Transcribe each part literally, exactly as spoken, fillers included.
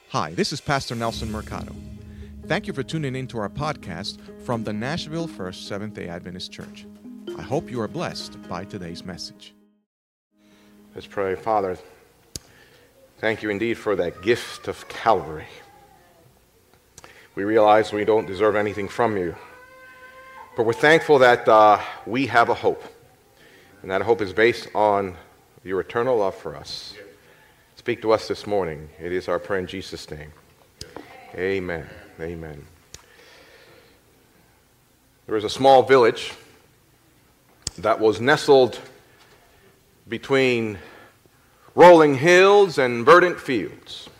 Hi, this is Pastor Nelson Mercado. Thank you for tuning in to our podcast from the Nashville First Seventh-day Adventist Church. I hope you are blessed by today's message. Let's pray. Father, thank you indeed for that gift of Calvary. We realize we don't deserve anything from you, but we're thankful that uh, we have a hope, and that hope is based on your eternal love for us. Speak to us this morning. It is our prayer in Jesus' name. Amen. Amen. There was a small village that was nestled between rolling hills and verdant fields.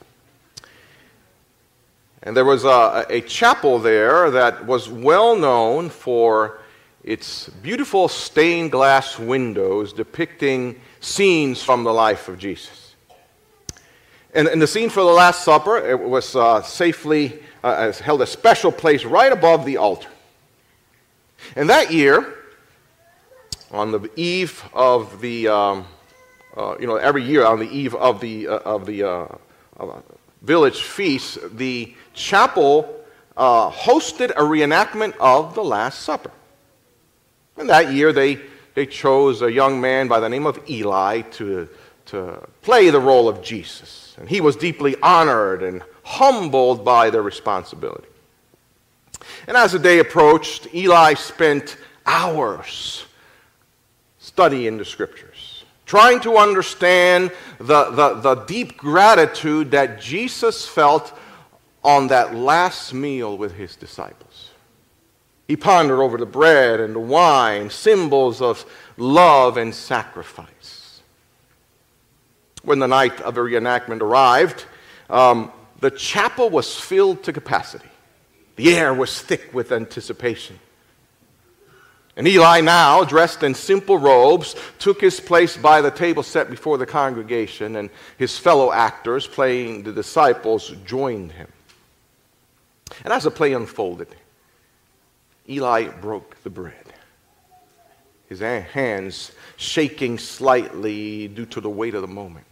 And there was a, a chapel there that was well known for its beautiful stained glass windows depicting scenes from the life of Jesus. And, and the scene for the Last Supper, it was uh, safely uh, held a special place right above the altar. And that year, on the eve of the, um, uh, you know, every year on the eve of the uh, of the uh, uh, village feast, the chapel uh, hosted a reenactment of the Last Supper. And that year, they they chose a young man by the name of Eli to to play the role of Jesus. And he was deeply honored and humbled by the responsibility. And as the day approached, Eli spent hours studying the Scriptures, trying to understand the, the, the deep gratitude that Jesus felt on that last meal with his disciples. He pondered over the bread and the wine, symbols of love and sacrifice. When the night of the reenactment arrived, um, the chapel was filled to capacity. The air was thick with anticipation. And Eli, now dressed in simple robes, took his place by the table set before the congregation, and his fellow actors, playing the disciples, joined him. And as the play unfolded, Eli broke the bread, his hands shaking slightly due to the weight of the moment.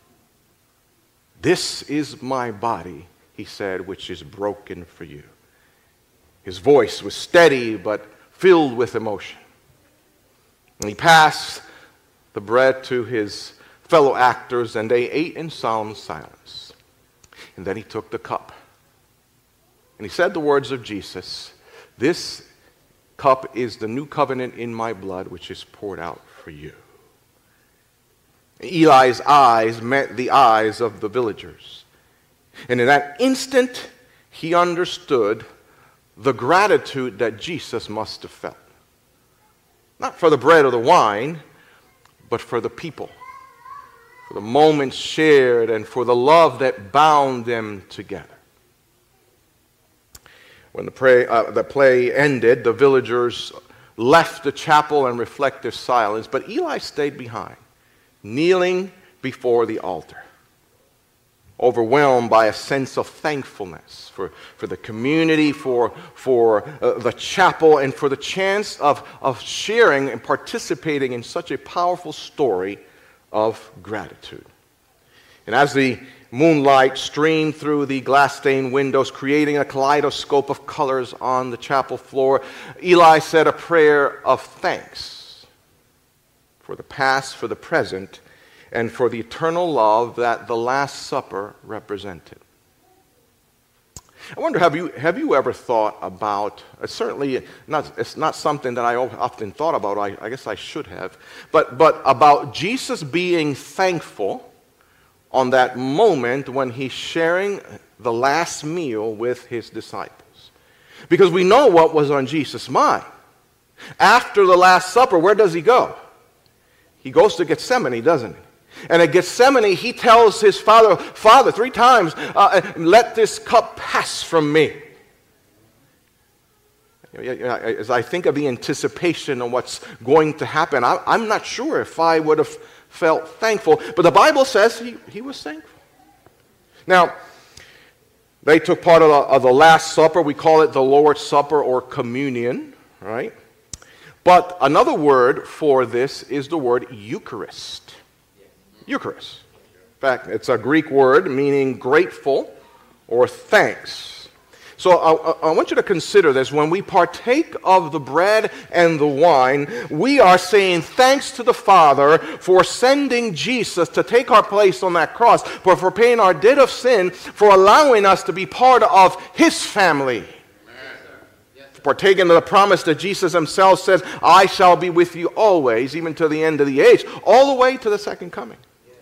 "This is my body," he said, "which is broken for you." His voice was steady but filled with emotion. And he passed the bread to his fellow actors, and they ate in solemn silence. And then he took the cup. And he said the words of Jesus, "This cup is the new covenant in my blood, which is poured out for you." Eli's eyes met the eyes of the villagers. And in that instant, he understood the gratitude that Jesus must have felt. Not for the bread or the wine, but for the people, for the moments shared, and for the love that bound them together. When the, pray, uh, the play ended, the villagers left the chapel and reflected their silence, but Eli stayed behind, kneeling before the altar, overwhelmed by a sense of thankfulness for, for the community, for, for uh, the chapel, and for the chance of, of sharing and participating in such a powerful story of gratitude. And as the moonlight streamed through the glass-stained windows, creating a kaleidoscope of colors on the chapel floor, Eli said a prayer of thanks for the past, for the present, and for the eternal love that the Last Supper represented. I wonder, have you have you ever thought about, uh, certainly not, it's not something that I often thought about, I, I guess I should have, but, but about Jesus being thankful on that moment when he's sharing the last meal with his disciples. Because we know what was on Jesus' mind. After the Last Supper, where does he go? He goes to Gethsemane, doesn't he? And at Gethsemane, he tells his father, Father, three times, uh, let this cup pass from me. As I think of the anticipation of what's going to happen, I, I'm not sure if I would have felt thankful. But the Bible says he, he was thankful. Now, they took part of the, of the Last Supper. We call it the Lord's Supper or communion, right? But another word for this is the word Eucharist. Eucharist. In fact, it's a Greek word meaning grateful or thanks. So I, I want you to consider this. When we partake of the bread and the wine, we are saying thanks to the Father for sending Jesus to take our place on that cross, for, for paying our debt of sin, for allowing us to be part of His family. Partaking of the promise that Jesus Himself says, I shall be with you always, even to the end of the age, all the way to the second coming.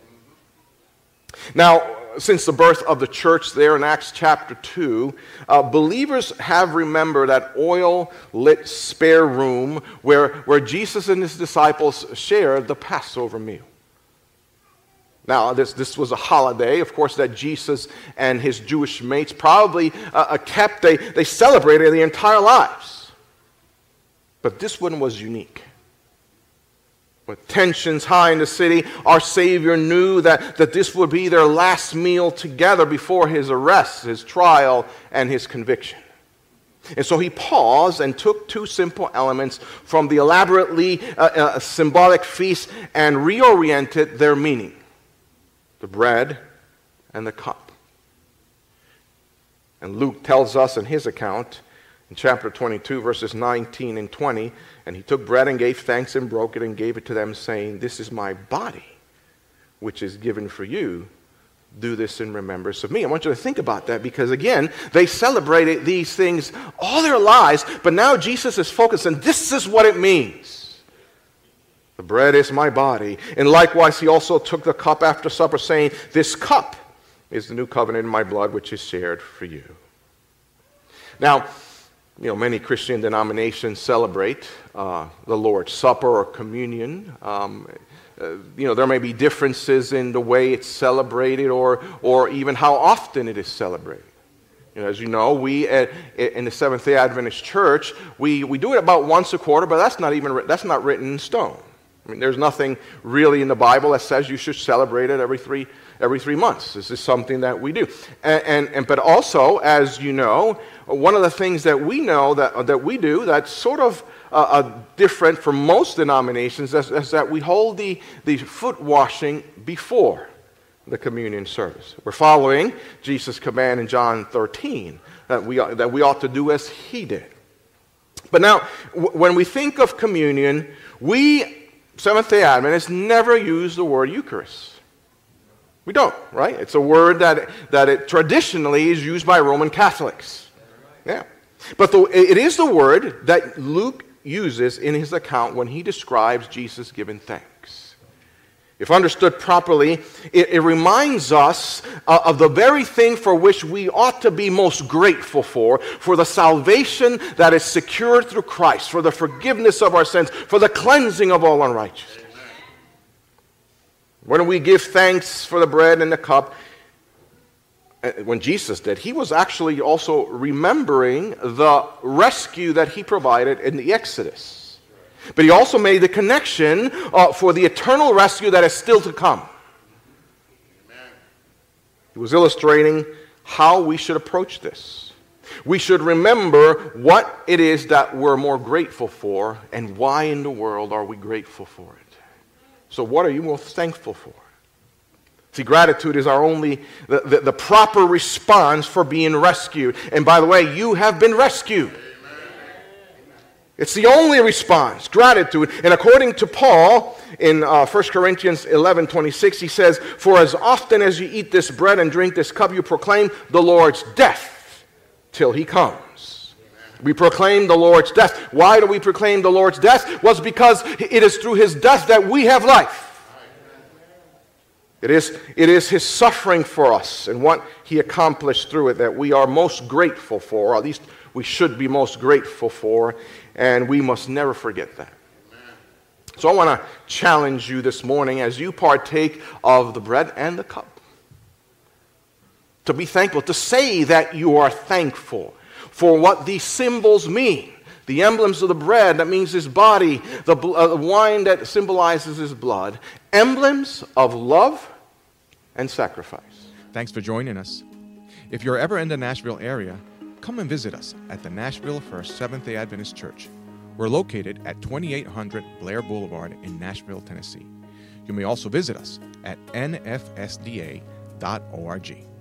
Now, since the birth of the church there in Acts chapter two, uh, believers have remembered that oil-lit spare room where, where Jesus and His disciples shared the Passover meal. Now, this, this was a holiday, of course, that Jesus and His Jewish mates probably uh, kept. They, they celebrated their entire lives. But this one was unique. With tensions high in the city, our Savior knew that, that this would be their last meal together before His arrest, His trial, and His conviction. And so He paused and took two simple elements from the elaborately uh, uh, symbolic feast and reoriented their meaning: the bread and the cup. And Luke tells us in his account, in chapter twenty-two, verses nineteen and twenty, and He took bread and gave thanks and broke it and gave it to them, saying, this is my body, which is given for you. Do this in remembrance of me. I want you to think about that, because again, they celebrated these things all their lives, but now Jesus is focused, and this is what it means. The bread is my body. And likewise, He also took the cup after supper, saying, this cup is the new covenant in my blood, which is shared for you. Now, you know, many Christian denominations celebrate uh, the Lord's Supper or communion. Um, uh, you know, there may be differences in the way it's celebrated, or or even how often it is celebrated. You know, as you know, we at, in the Seventh-day Adventist Church, we, we do it about once a quarter, but that's not even that's not written in stone. I mean, there's nothing really in the Bible that says you should celebrate it every three every three months. This is something that we do. And, and, and but also, as you know, one of the things that we know that that we do that's sort of uh, uh, different from most denominations is, is that we hold the, the foot washing before the communion service. We're following Jesus' command in John thirteen that we that we ought to do as He did. But now, w- when we think of communion, we Seventh-day Adventists never use the word Eucharist. We don't, right? It's a word that, that it traditionally is used by Roman Catholics. Yeah. But the, it is the word that Luke uses in his account when he describes Jesus giving thanks. If understood properly, it, it reminds us uh, of the very thing for which we ought to be most grateful for, for the salvation that is secured through Christ, for the forgiveness of our sins, for the cleansing of all unrighteousness. When we give thanks for the bread and the cup, when Jesus did, He was actually also remembering the rescue that He provided in the Exodus. But He also made the connection uh, for the eternal rescue that is still to come. Amen. He was illustrating how we should approach this. We should remember what it is that we're more grateful for, and why in the world are we grateful for it. So what are you most thankful for? See, gratitude is our only, the, the, the proper response for being rescued. And by the way, you have been rescued. It's the only response, gratitude. And according to Paul, in uh, First Corinthians eleven twenty-six, he says, for as often as you eat this bread and drink this cup, you proclaim the Lord's death till He comes. We proclaim the Lord's death. Why do we proclaim the Lord's death? Well, it's because it is through His death that we have life. It is, it is His suffering for us and what He accomplished through it that we are most grateful for, or at least we should be most grateful for, and we must never forget that. Amen. So I want to challenge you this morning as you partake of the bread and the cup to be thankful, to say that you are thankful for what these symbols mean. The emblems of the bread, that means His body, the uh, wine that symbolizes His blood, emblems of love and sacrifice. Thanks for joining us. If you're ever in the Nashville area, come and visit us at the Nashville First Seventh-day Adventist Church. We're located at twenty-eight hundred Blair Boulevard in Nashville, Tennessee. You may also visit us at N F S D A dot org.